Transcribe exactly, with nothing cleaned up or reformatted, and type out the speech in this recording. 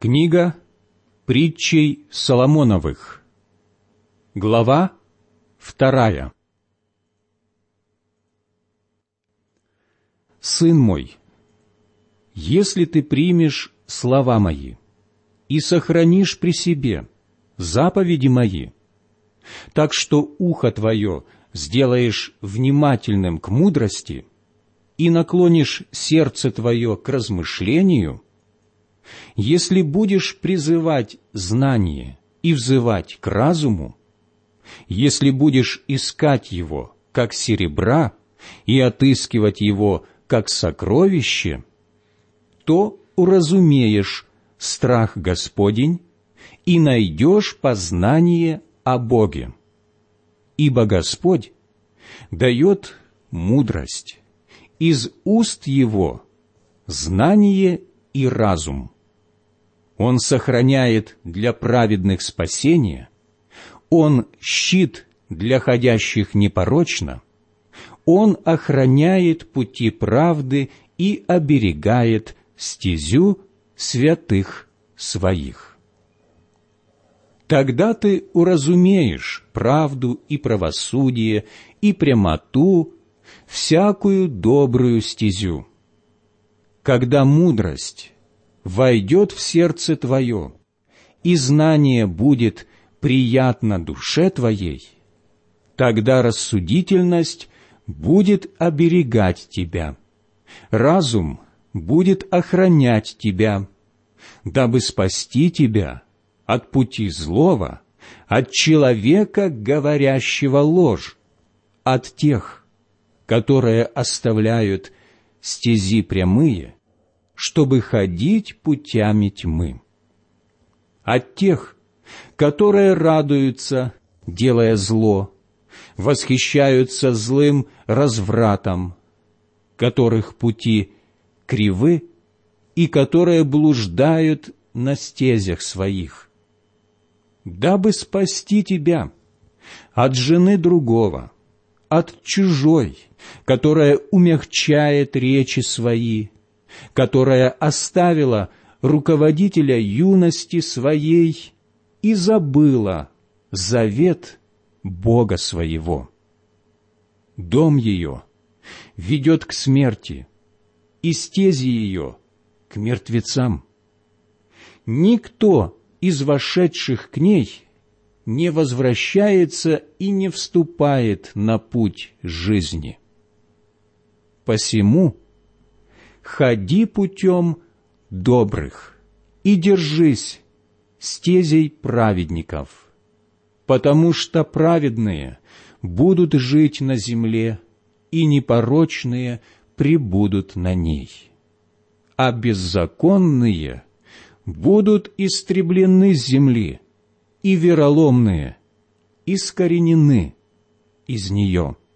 Книга притчей Соломоновых, глава вторая. Сын мой, если ты примешь слова мои и сохранишь при себе заповеди мои, так что ухо твое сделаешь внимательным к мудрости и наклонишь сердце твое к размышлению, если будешь призывать знание и взывать к разуму, если будешь искать его, как серебра, и отыскивать его, как сокровище, то уразумеешь страх Господень и найдешь познание о Боге. Ибо Господь дает мудрость, из уст Его знание и разум. Он сохраняет для праведных спасение, Он щит для ходящих непорочно, Он охраняет пути правды и оберегает стезю святых своих. Тогда ты уразумеешь правду и правосудие, и прямоту, всякую добрую стезю. Когда мудрость войдет в сердце твое, и знание будет приятно душе твоей, тогда рассудительность будет оберегать тебя, разум будет охранять тебя, дабы спасти тебя от пути злого, от человека, говорящего ложь, от тех, которые оставляют стези прямые, чтобы ходить путями тьмы, от тех, которые радуются, делая зло, восхищаются злым развратом, которых пути кривы и которые блуждают на стезях своих, дабы спасти тебя от жены другого, от чужой, которая умягчает речи свои, которая оставила руководителя юности своей и забыла завет Бога своего. Дом ее ведет к смерти, и стези ее к мертвецам. Никто из вошедших к ней не возвращается и не вступает на путь жизни. Посему ходи путем добрых и держись стезей праведников, потому что праведные будут жить на земле, и непорочные пребудут на ней, а беззаконные будут истреблены с земли, и вероломные искоренены из нее.